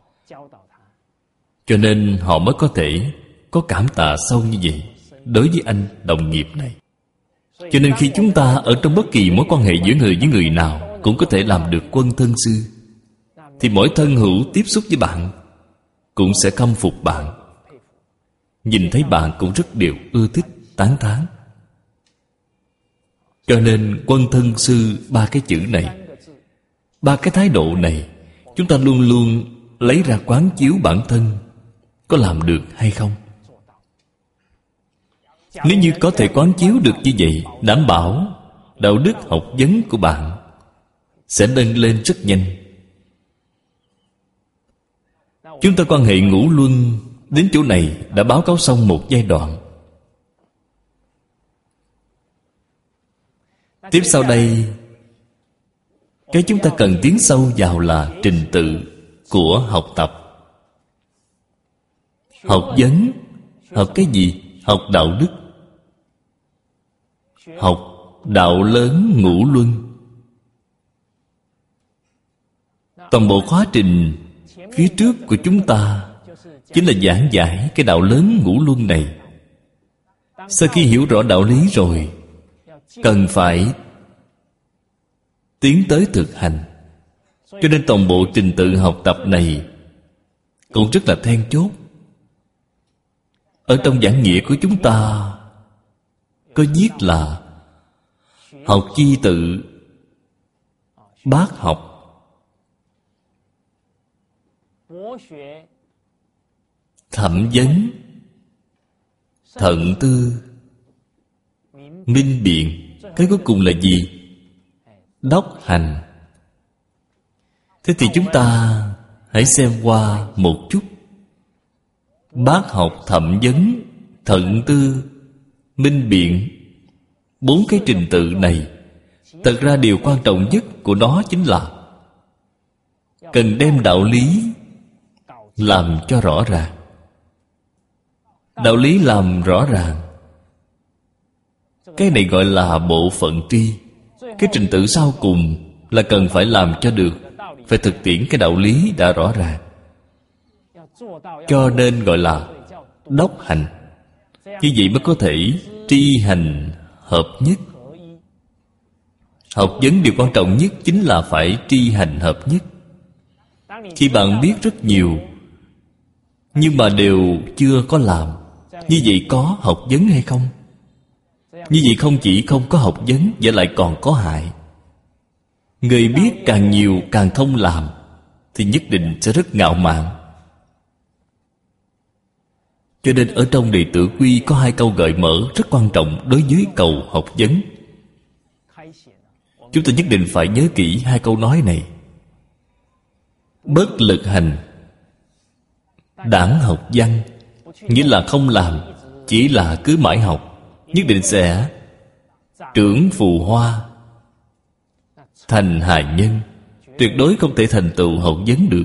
Cho nên họ mới có thể có cảm tạ sâu như vậy đối với anh đồng nghiệp này. Cho nên khi chúng ta ở trong bất kỳ mối quan hệ giữa người với người nào cũng có thể làm được quân thân sư, thì mỗi thân hữu tiếp xúc với bạn cũng sẽ khâm phục bạn, nhìn thấy bạn cũng rất đều ưa thích, tán thán. Cho nên quân thân sư, ba cái chữ này, ba cái thái độ này, chúng ta luôn luôn lấy ra quán chiếu bản thân, có làm được hay không? Nếu như có thể quán chiếu được như vậy, đảm bảo đạo đức học vấn của bạn sẽ nâng lên rất nhanh. Chúng ta quan hệ ngũ luân đến chỗ này đã báo cáo xong một giai đoạn. Tiếp sau đây, cái chúng ta cần tiến sâu vào là trình tự của học tập. Học vấn, học cái gì? Học đạo đức, học đạo lớn ngũ luân. Toàn bộ khóa trình phía trước của chúng ta chính là giảng giải cái đạo lớn ngũ luân này. Sau khi hiểu rõ đạo lý rồi, cần phải tiến tới thực hành. Cho nên toàn bộ trình tự học tập này cũng rất là then chốt. Ở trong giảng nghĩa của chúng ta có viết là học chi tự, bát học, thẩm vấn, thận tư, minh biện. Cái cuối cùng là gì? Đốc hành. Thế thì chúng ta hãy xem qua một chút. Bát học, thẩm vấn, thận tư, minh biện, bốn cái trình tự này, thật ra điều quan trọng nhất của nó chính là cần đem đạo lý làm cho rõ ràng. Đạo lý làm rõ ràng, cái này gọi là bộ phận tri. Cái trình tự sau cùng là cần phải làm cho được, phải thực tiễn cái đạo lý đã rõ ràng. Cho nên gọi là đốc hành. Như vậy mới có thể tri hành hợp nhất. Học vấn điều quan trọng nhất chính là phải tri hành hợp nhất. Khi bạn biết rất nhiều nhưng mà đều chưa có làm, như vậy có học vấn hay không? Như vậy không chỉ không có học vấn, và lại còn có hại. Người biết càng nhiều càng không làm thì nhất định sẽ rất ngạo mạn. Cho nên ở trong Đệ Tử Quy có 2 câu gợi mở rất quan trọng đối với cầu học vấn. Chúng ta nhất định phải nhớ kỹ 2 câu nói này. Bất lực hành, đãng học văn, nghĩa là không làm, chỉ là cứ mãi học, nhất định sẽ trưởng phù hoa, thành hài nhân, tuyệt đối không thể thành tựu học vấn được.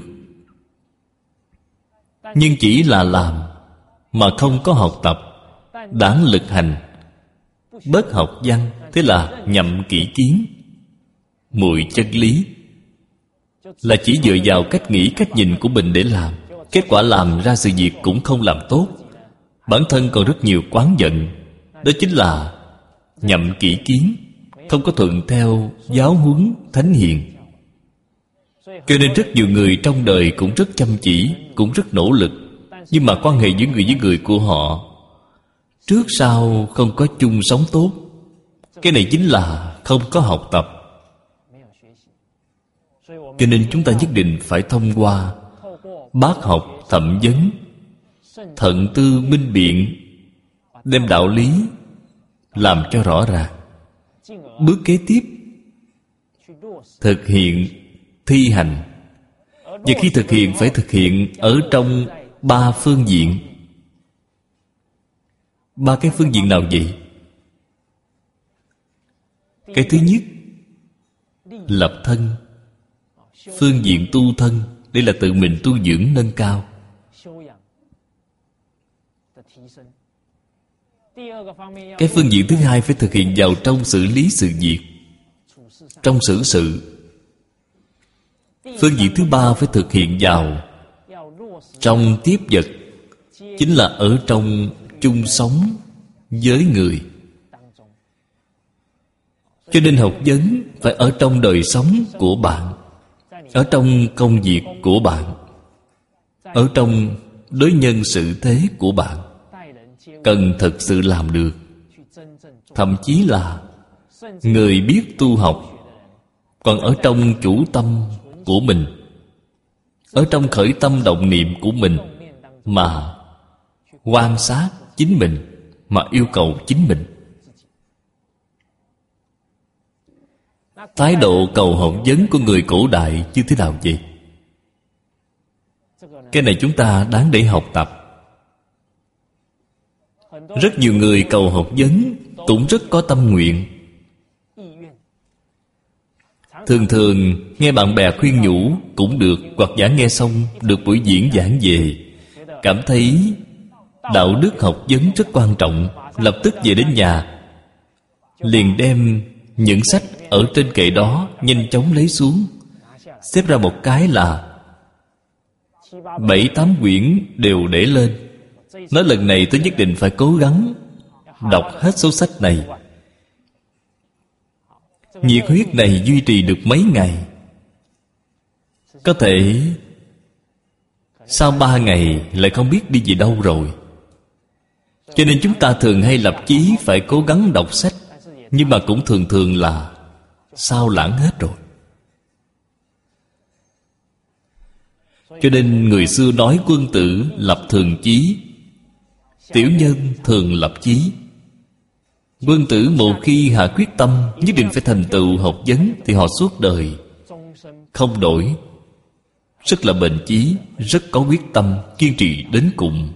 Nhưng chỉ là làm mà không có học tập, đãng lực hành, bất học văn, thế là nhậm kỹ kiến, muội chân lý, là chỉ dựa vào cách nghĩ, cách nhìn của mình để làm. Kết quả làm ra sự việc cũng không làm tốt, bản thân còn rất nhiều oán giận. Đó chính là nhậm kỹ kiến, không có thuận theo giáo huấn thánh hiền. Cho nên rất nhiều người trong đời cũng rất chăm chỉ, cũng rất nỗ lực, nhưng mà quan hệ giữa người với người của họ trước sau không có chung sống tốt. Cái này chính là không có học tập. Cho nên chúng ta nhất định phải thông qua bác học thẩm vấn, thận tư minh biện, đem đạo lý làm cho rõ ràng. Bước kế tiếp thực hiện, thi hành. Và khi thực hiện phải thực hiện ở trong 3 phương diện. 3 cái phương diện nào vậy? Cái thứ nhất, lập thân. Phương diện tu thân, đây là tự mình tu dưỡng nâng cao. Cái phương diện thứ hai phải thực hiện vào trong xử lý sự việc, trong xử sự. Phương diện thứ ba phải thực hiện vào trong tiếp vật, chính là ở trong chung sống với người. Cho nên học vấn phải ở trong đời sống của bạn, ở trong công việc của bạn, ở trong đối nhân xử thế của bạn, cần thực sự làm được. Thậm chí là người biết tu học còn ở trong chủ tâm của mình, ở trong khởi tâm động niệm của mình mà quan sát chính mình, mà yêu cầu chính mình. Thái độ cầu học vấn của người cổ đại như thế nào vậy? Cái này chúng ta đáng để học tập. Rất nhiều người cầu học vấn cũng rất có tâm nguyện. Thường thường nghe bạn bè khuyên nhủ cũng được, hoặc giả nghe xong được buổi diễn giảng về, cảm thấy đạo đức học vấn rất quan trọng, lập tức về đến nhà liền đem những sách ở trên kệ đó nhanh chóng lấy xuống, xếp ra một cái là 7-8 quyển đều để lên. Nói lần này tôi nhất định phải cố gắng đọc hết số sách này. Nhiệt huyết này duy trì được mấy ngày, có thể sau 3 ngày lại không biết đi về đâu rồi. Cho nên chúng ta thường hay lập chí phải cố gắng đọc sách, nhưng mà cũng thường thường là sao lãng hết rồi. Cho nên người xưa nói quân tử lập thường chí, tiểu nhân thường lập chí. Quân tử một khi hạ quyết tâm nhất định phải thành tựu học vấn thì họ suốt đời không đổi, rất là bền chí, rất có quyết tâm, kiên trì đến cùng.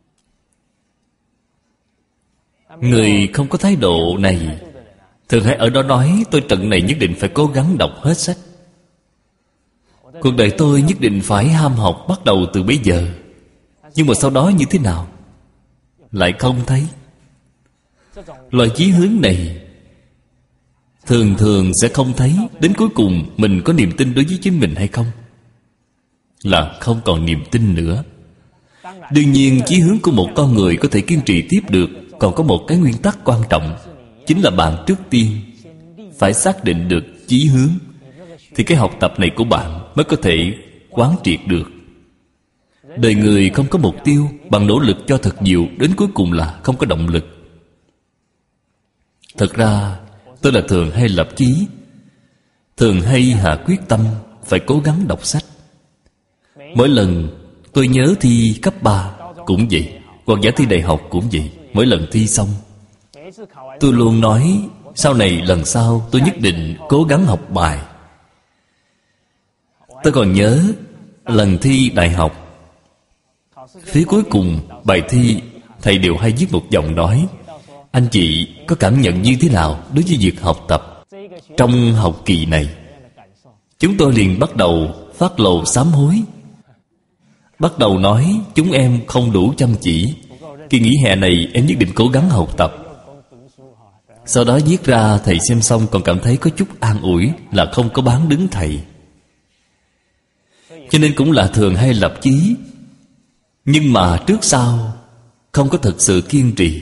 Người không có thái độ này thường hay ở đó nói tôi trận này nhất định phải cố gắng đọc hết sách, cuộc đời tôi nhất định phải ham học bắt đầu từ bây giờ. Nhưng mà sau đó như thế nào? Lại không thấy. Loại chí hướng này thường thường sẽ không thấy. Đến cuối cùng mình có niềm tin đối với chính mình hay không? Là không còn niềm tin nữa. Đương nhiên chí hướng của một con người có thể kiên trì tiếp được. Còn có một cái nguyên tắc quan trọng, chính là bạn trước tiên phải xác định được chí hướng, thì cái học tập này của bạn mới có thể quán triệt được. Đời người không có mục tiêu, bằng nỗ lực cho thật nhiều, đến cuối cùng là không có động lực. Thật ra tôi là thường hay lập chí, thường hay hạ quyết tâm phải cố gắng đọc sách. Mỗi lần tôi nhớ thi cấp 3 cũng vậy, hoặc giả thi đại học cũng vậy. Mỗi lần thi xong, tôi luôn nói sau này lần sau tôi nhất định cố gắng học bài. Tôi còn nhớ lần thi đại học, phía cuối cùng bài thi, thầy đều hay viết một dòng nói: anh chị có cảm nhận như thế nào đối với việc học tập trong học kỳ này? Chúng tôi liền bắt đầu phát lộ sám hối, bắt đầu nói chúng em không đủ chăm chỉ, kỳ nghỉ hè này em nhất định cố gắng học tập. Sau đó viết ra, thầy xem xong còn cảm thấy có chút an ủi, là không có bán đứng thầy. Cho nên cũng là thường hay lập chí, nhưng mà trước sau không có thực sự kiên trì.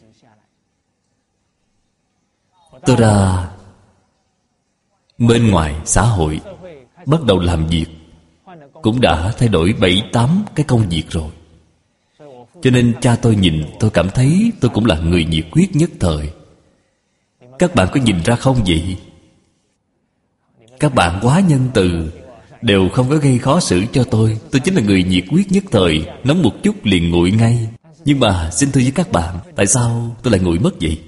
Tôi ra bên ngoài xã hội bắt đầu làm việc, cũng đã thay đổi 7-8 cái công việc rồi. Cho nên cha tôi nhìn, tôi cảm thấy tôi cũng là người nhiệt quyết nhất thời. Các bạn có nhìn ra không vậy? Các bạn quá nhân từ, đều không có gây khó xử cho tôi. Tôi chính là người nhiệt quyết nhất thời, nóng một chút liền nguội ngay. Nhưng mà xin thưa với các bạn, tại sao tôi lại nguội mất vậy?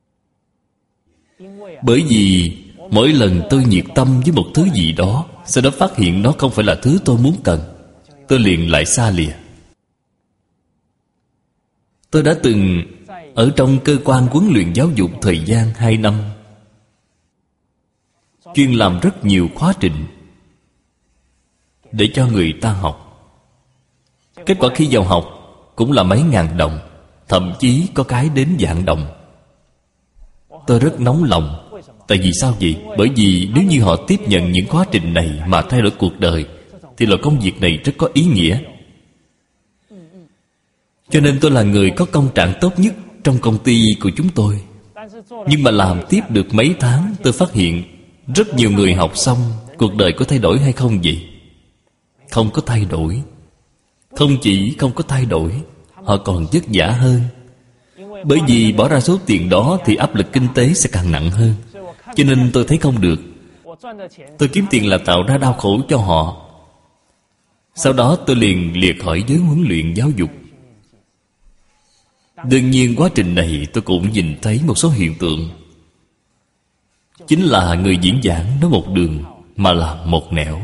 Bởi vì mỗi lần tôi nhiệt tâm với một thứ gì đó, sau đó phát hiện nó không phải là thứ tôi muốn cần, tôi liền lại xa lìa. Tôi đã từng ở trong cơ quan huấn luyện giáo dục thời gian 2 năm, chuyên làm rất nhiều khóa trình để cho người ta học. Kết quả khi vào học cũng là mấy ngàn đồng, thậm chí có cái đến vạn đồng. Tôi rất nóng lòng. Tại vì sao vậy? Bởi vì nếu như họ tiếp nhận những khóa trình này mà thay đổi cuộc đời, thì loại công việc này rất có ý nghĩa. Cho nên tôi là người có công trạng tốt nhất trong công ty của chúng tôi. Nhưng mà làm tiếp được mấy tháng, tôi phát hiện rất nhiều người học xong, cuộc đời có thay đổi hay không vậy? Không có thay đổi. Không chỉ không có thay đổi, họ còn vất vả hơn. Bởi vì bỏ ra số tiền đó thì áp lực kinh tế sẽ càng nặng hơn. Cho nên tôi thấy không được. Tôi kiếm tiền là tạo ra đau khổ cho họ. Sau đó tôi liền liệt khỏi giới huấn luyện giáo dục. Đương nhiên quá trình này tôi cũng nhìn thấy một số hiện tượng. Chính là người diễn giảng nói một đường mà làm một nẻo.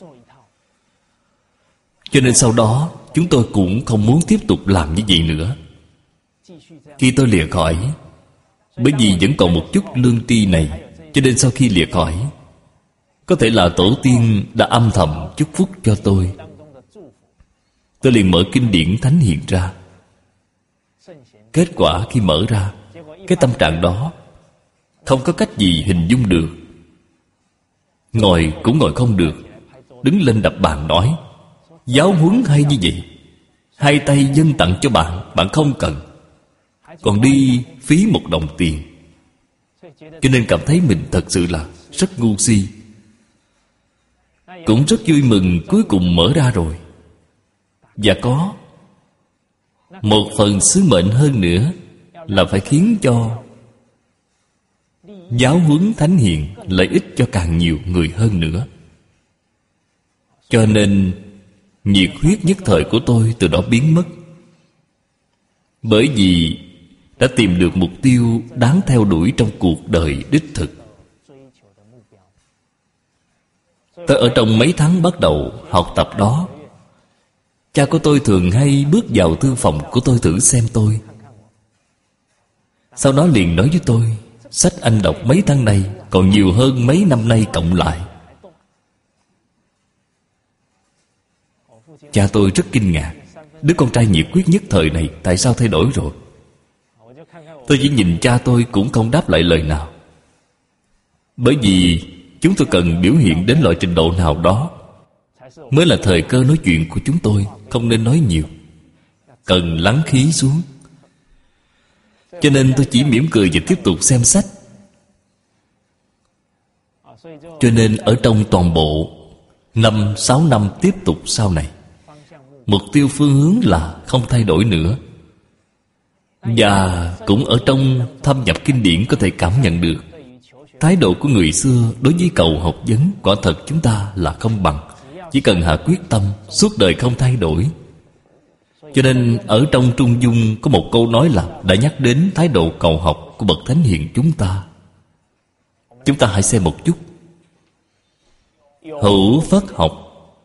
Cho nên sau đó chúng tôi cũng không muốn tiếp tục làm như vậy nữa. Khi tôi lìa khỏi, bởi vì vẫn còn một chút lương tri này, cho nên sau khi lìa khỏi, có thể là tổ tiên đã âm thầm chúc phúc cho tôi. Tôi liền mở kinh điển thánh hiền ra. Kết quả khi mở ra, cái tâm trạng đó không có cách gì hình dung được. Ngồi cũng ngồi không được, đứng lên đập bàn nói: giáo huấn hay như vậy, 2 tay dâng tặng cho bạn, bạn không cần, còn đi phí 1 đồng tiền. Cho nên cảm thấy mình thật sự là rất ngu si. Cũng rất vui mừng cuối cùng mở ra rồi. Và có một phần sứ mệnh hơn nữa, là phải khiến cho giáo huấn thánh hiền lợi ích cho càng nhiều người hơn nữa. Cho nên nhiệt huyết nhất thời của tôi từ đó biến mất. Bởi vì đã tìm được mục tiêu đáng theo đuổi trong cuộc đời đích thực. Tôi ở trong mấy tháng bắt đầu học tập đó, cha của tôi thường hay bước vào thư phòng của tôi thử xem tôi. Sau đó liền nói với tôi: sách anh đọc mấy tháng này còn nhiều hơn mấy năm nay cộng lại. Cha tôi rất kinh ngạc. Đứa con trai nhiệt quyết nhất thời này tại sao thay đổi rồi? Tôi chỉ nhìn cha tôi cũng không đáp lại lời nào. Bởi vì chúng tôi cần biểu hiện đến loại trình độ nào đó mới là thời cơ nói chuyện của chúng tôi. Không nên nói nhiều, cần lắng khí xuống. Cho nên tôi chỉ mỉm cười và tiếp tục xem sách. Cho nên ở trong toàn bộ 5-6 năm tiếp tục sau này, mục tiêu phương hướng là không thay đổi nữa. Và cũng ở trong thâm nhập kinh điển có thể cảm nhận được thái độ của người xưa đối với cầu học vấn. Quả thật chúng ta là không bằng. Chỉ cần hạ quyết tâm, suốt đời không thay đổi. Cho nên ở trong Trung Dung có một câu nói là đã nhắc đến thái độ cầu học của bậc thánh hiền chúng ta. Chúng ta hãy xem một chút. Hữu phất học.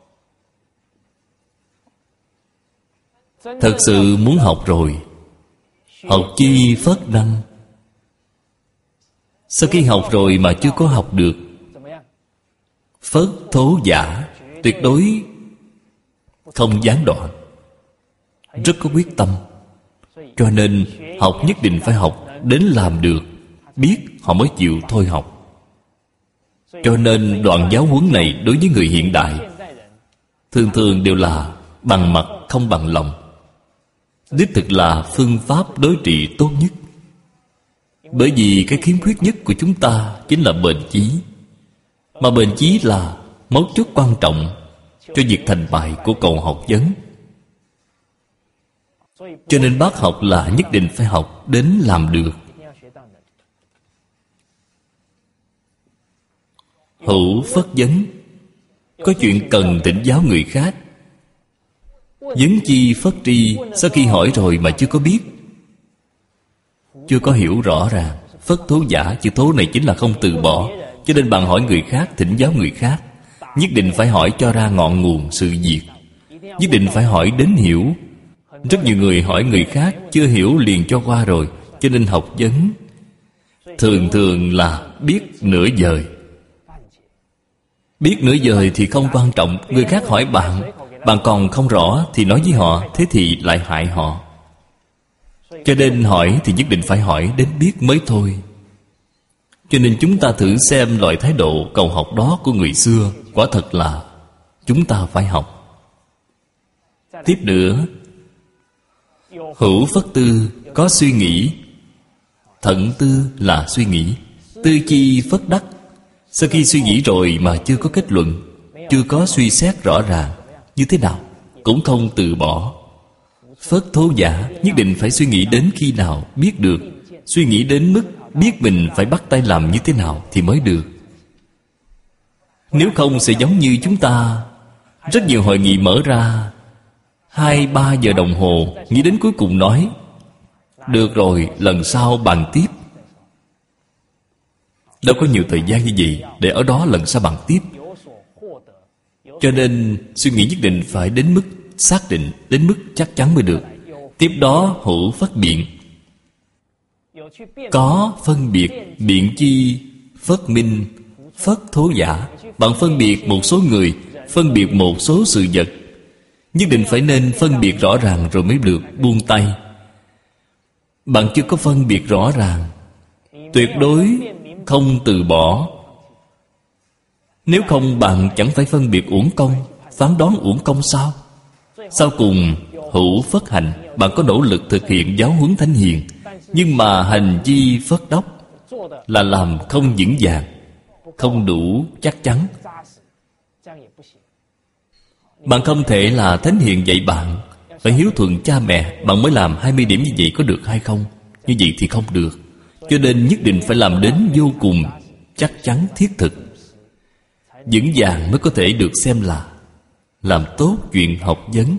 Thật sự muốn học rồi, học chi phất năng. Sau khi học rồi mà chưa có học được, phất thố giả, tuyệt đối không gián đoạn, rất có quyết tâm. Cho nên học nhất định phải học đến làm được, biết họ mới chịu thôi học. Cho nên đoạn giáo huấn này đối với người hiện đại thường thường đều là bằng mặt không bằng lòng. Đích thực là phương pháp đối trị tốt nhất. Bởi vì cái khiếm khuyết nhất của chúng ta chính là bền chí. Mà bền chí là mấu chốt quan trọng cho việc thành bại của cầu học vấn. Cho nên bác học là nhất định phải học đến làm được. Hữu phất vấn. Có chuyện cần thỉnh giáo người khác. Vấn chi phất tri. Sau khi hỏi rồi mà chưa có biết, chưa có hiểu rõ ràng. Phất thố giả, chữ thố này chính là không từ bỏ. Cho nên bạn hỏi người khác, thỉnh giáo người khác, nhất định phải hỏi cho ra ngọn nguồn sự việc. Nhất định phải hỏi đến hiểu. Rất nhiều người hỏi người khác chưa hiểu liền cho qua rồi. Cho nên học vấn thường thường là biết nửa vời. Biết nửa vời thì không quan trọng. Người khác hỏi bạn, bạn còn không rõ thì nói với họ, thế thì lại hại họ. Cho nên hỏi thì nhất định phải hỏi đến biết mới thôi. Cho nên chúng ta thử xem loại thái độ cầu học đó của người xưa. Quả thật là chúng ta phải học. Tiếp nữa, hữu phất tư, có suy nghĩ. Thận tư là suy nghĩ. Tư chi phất đắc. Sau khi suy nghĩ rồi mà chưa có kết luận, chưa có suy xét rõ ràng, như thế nào cũng không từ bỏ. Phất thố giả, nhất định phải suy nghĩ đến khi nào biết được. Suy nghĩ đến mức biết mình phải bắt tay làm như thế nào thì mới được. Nếu không sẽ giống như chúng ta, rất nhiều hội nghị mở ra 2-3 giờ đồng hồ, nghĩ đến cuối cùng nói được rồi, lần sau bàn tiếp. Đâu có nhiều thời gian như vậy để ở đó lần sau bàn tiếp. Cho nên suy nghĩ nhất định phải đến mức xác định, đến mức chắc chắn mới được. Tiếp đó hữu phất biện. Có phân biệt, biện chi phất minh. Phất thố giả, bạn phân biệt một số người, phân biệt một số sự vật, nhất định phải nên phân biệt rõ ràng rồi mới được buông tay. Bạn chưa có phân biệt rõ ràng, tuyệt đối không từ bỏ. Nếu không bạn chẳng phải phân biệt uổng công, phán đoán uổng công sao? Sau cùng hữu phất hành. Bạn có nỗ lực thực hiện giáo huấn thánh hiền, nhưng mà hành chi phất đốc là làm không vững vàng, không đủ chắc chắn. Bạn không thể là thánh hiền dạy bạn phải hiếu thuận cha mẹ, bạn mới làm 20 điểm như vậy có được hay không? Như vậy thì không được. Cho nên nhất định phải làm đến vô cùng chắc chắn thiết thực, vững vàng mới có thể được xem là làm tốt chuyện học vấn.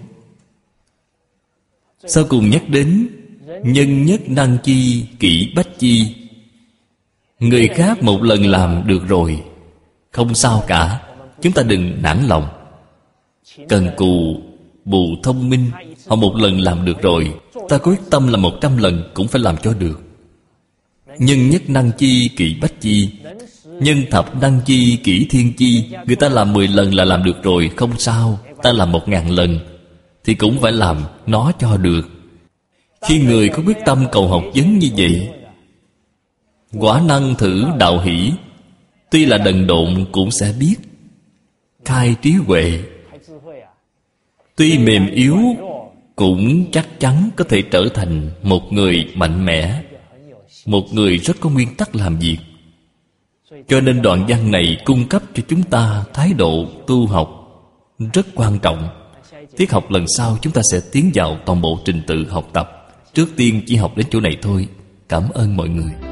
Sau cùng nhắc đến nhân nhất năng chi kỷ bách chi. Người khác một lần làm được rồi, không sao cả. Chúng ta đừng nản lòng. Cần cù bù thông minh. Họ một lần làm được rồi, ta có quyết tâm là 100 lần cũng phải làm cho được. Nhân nhất năng chi kỷ bách chi. Nhân thập năng chi kỷ thiên chi. Người ta làm 10 lần là làm được rồi, không sao. Ta làm 1000 lần thì cũng phải làm nó cho được. Khi người có quyết tâm cầu học vấn như vậy, quả năng thử đạo hỷ, Tuy là đần độn cũng sẽ biết, khai trí huệ. Tuy mềm yếu cũng chắc chắn có thể trở thành một người mạnh mẽ, một người rất có nguyên tắc làm việc. Cho nên đoạn văn này cung cấp cho chúng ta thái độ tu học rất quan trọng. Tiết học lần sau chúng ta sẽ tiến vào toàn bộ trình tự học tập. Trước tiên chỉ học đến chỗ này thôi. Cảm ơn mọi người.